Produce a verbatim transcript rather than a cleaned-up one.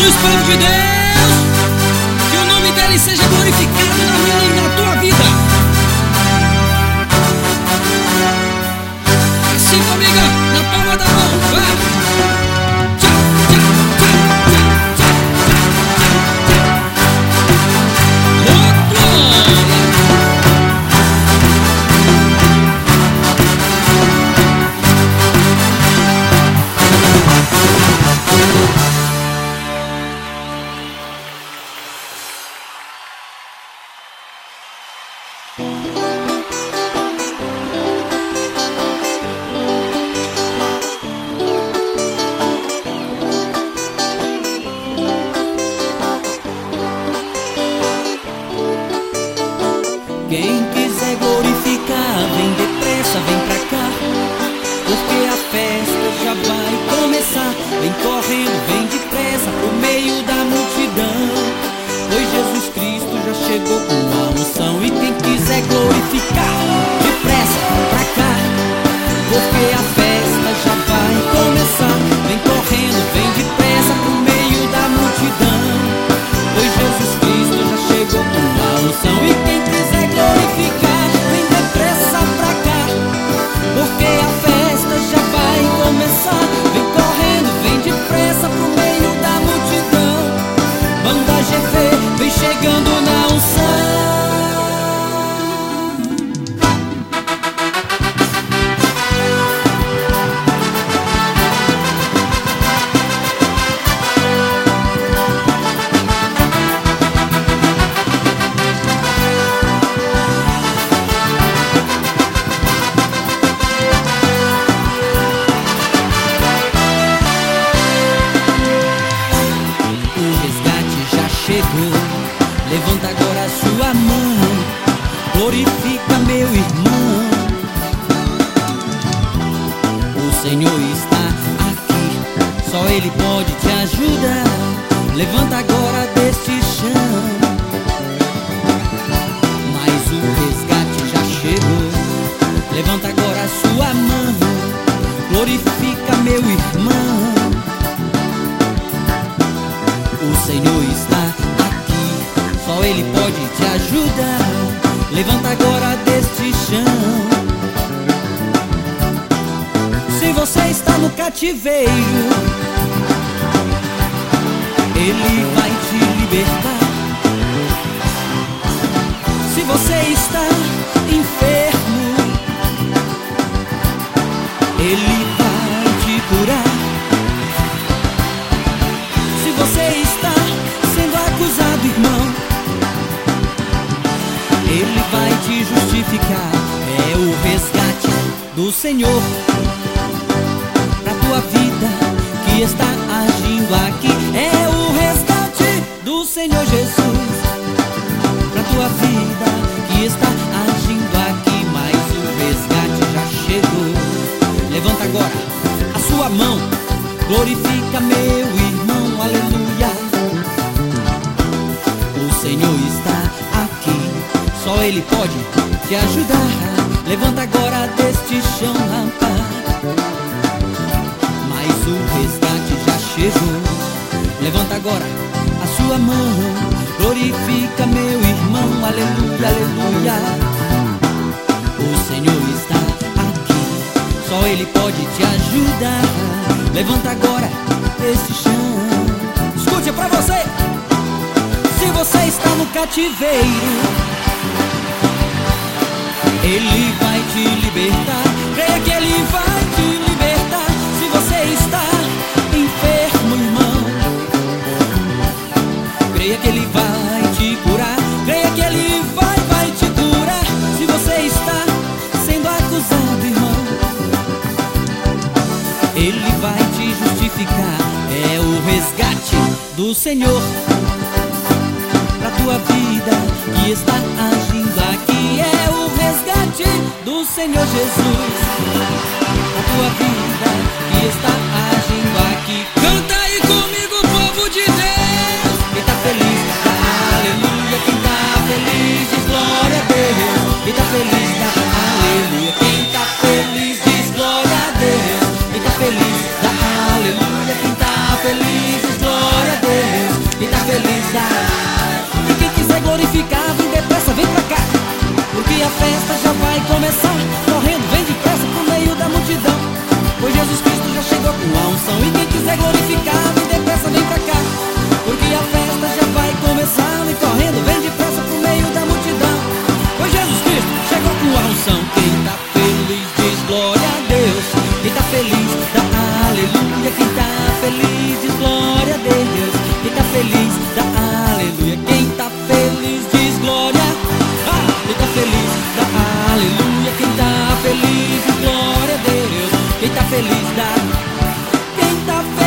Jesus, povo de Deus, que o nome dele seja glorificado na minha e na tua vida. Assim comigo, na palma da mão, vai. Quem quiser glorificar, vem depressa, vem pra cá, porque a festa já vai começar. Vem correndo, vem depressa pro meio da multidão, pois Jesus Cristo já chegou com a unção. E quem quiser glorificar, depressa pra cá, porque a festa já vai começar. Vem correndo, vem depressa pro meio da multidão, pois Jesus Cristo já chegou com a unção. E quem quiser glorificar, vem depressa pra cá, porque a festa já vai começar. Vem correndo, vem depressa pro meio da multidão, banda G V, vem chegando na unção. Levanta agora a sua mão, glorifica meu irmão. O Senhor está aqui, só Ele pode te ajudar. Levanta agora deste chão, mas o resgate já chegou. Levanta agora a sua mão, glorifica meu irmão. O Senhor está aqui, só Ele pode te ajudar. Levanta agora deste chão. Se você está no cativeiro, Ele vai te libertar. Se você está enfermo, Ele vai te curar. Se você está sendo acusado, irmão, Ele vai te justificar. É o resgate do Senhor pra tua vida que está agindo aqui. É o resgate do Senhor Jesus pra tua vida que está agindo aqui. Mas o resgate já chegou. Levanta agora a sua mão, glorifica meu irmão, aleluia. O Senhor está aqui, só Ele pode te ajudar. Levanta agora deste chão, rapaz, mas o resgate já chegou. Levanta agora a sua mão, glorifica meu irmão, aleluia, aleluia. O Senhor está aqui, só Ele pode te ajudar. Levanta agora deste chão. Escute, é pra você. Se você está no cativeiro, Ele vai te libertar. Creia que Ele vai te libertar. Se você está enfermo, irmão, creia que Ele vai te curar. Creia que Ele vai, vai te curar. Se você está sendo acusado, irmão, Ele vai te justificar. É o resgate do Senhor pra tua vida que está agindo aqui. É o resgate do Senhor Jesus pra tua vida que está agindo aqui. Canta aí comigo, povo de Deus. Quem tá feliz, dá aleluia. Quem tá feliz, diz glória a Deus. Quem tá feliz, dá aleluia. Quem tá feliz, diz glória a Deus. Quem tá feliz, dá aleluia. Quem tá feliz, diz glória a Deus. começar. Correndo, vem depressa pro meio da multidão, pois Jesus Cristo já chegou com a unção. E quem quiser glorificar, vem depressa, vem pra cá, porque a festa já vai começar. Vem correndo, vem depressa pro meio da multidão, pois Jesus Cristo chegou com a unção. Quem tá feliz diz glória a Deus. Quem tá feliz dá aleluia. Quem tá feliz diz glória a Deus. Quem tá feliz dá aleluia. Quem tá feliz diz glória. Ah, quem tá feliz dá aleluia. Quem tá feliz diz glória a Deus. Quem tá feliz dá. Quem tá feliz